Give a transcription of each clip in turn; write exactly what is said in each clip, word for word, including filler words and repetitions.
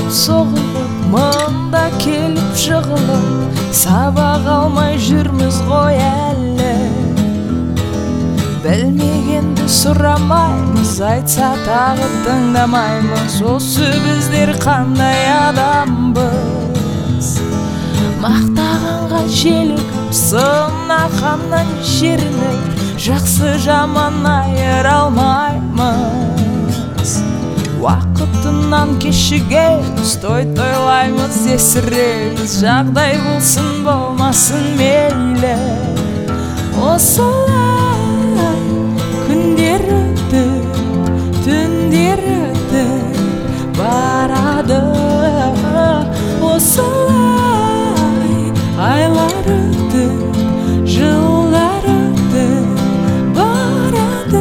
соғылып мында келіп жығылып сабақ алмай жүрміз ғой әлі. Білмегенді сұрамаймыз, айтса тағы тыңдамаймыз. Осы біздер қандай адамбыз? Мақтағанға желігіп, сынағаннан жерініп, жақсы жаман айыра алмаймыз. Уақытынан кешігеміз, той тойлаймыз, есіреміз. Жағдай болсын болмасын мейлі. Осылай күндер өтіп, түндер өтіп барады. Осылай айлар өтіп, жылдар өтіп барады.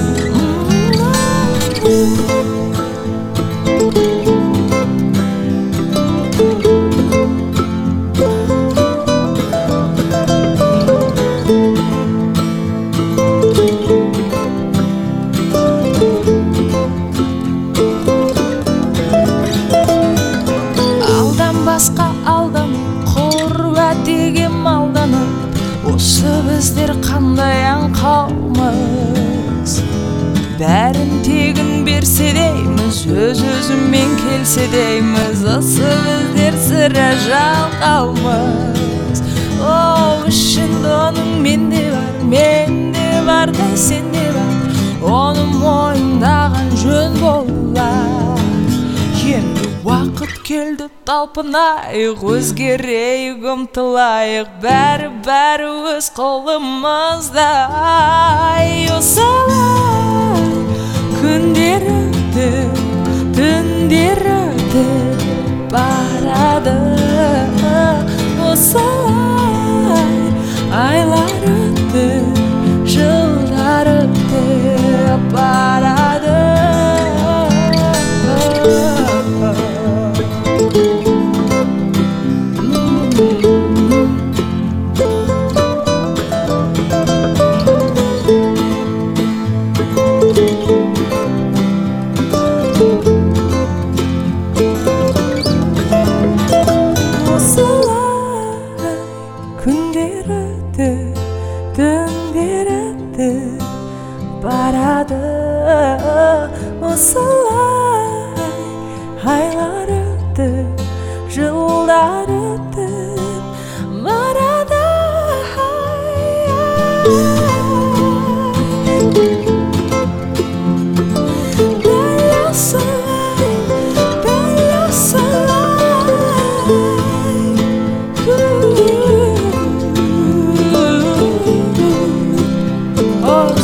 Басқа алданып, құр уәдеге малданып, осы біздер қандай аңқаумыз? Бәрін тегін берсе дейміз, өз-өзімен келсе дейміз. Осы біздер сірә жалқаумыз. О, ішінде оның менде бар, менде бар да сенде бар. Оны мойындаған жөн болар. Енді уақыт келді, талпынайық, өзгерейік, ұмтылайық. Бәрі-бәрі өз қолымызда. Осылай күндер өтіп, түндер өтіп барады. Осылай айлар өтіп, жылдар өтіп барады. Күндер өтіп, түндер өтіп барады. Осылай айлар өтіп, жылдар өтіп барады. Дәл осылай, дәл осылай.